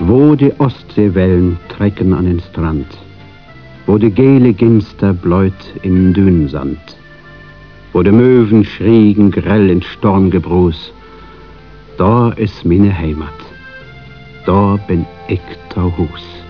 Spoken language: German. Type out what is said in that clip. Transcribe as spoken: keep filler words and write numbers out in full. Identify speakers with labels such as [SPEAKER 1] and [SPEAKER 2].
[SPEAKER 1] Wo die Ostseewellen trecken an den Strand, wo die gele Ginster bläut in Dünensand, wo die Möwen schriegen grell in Sturmgebruß, da ist meine Heimat, da bin ich zu Hus.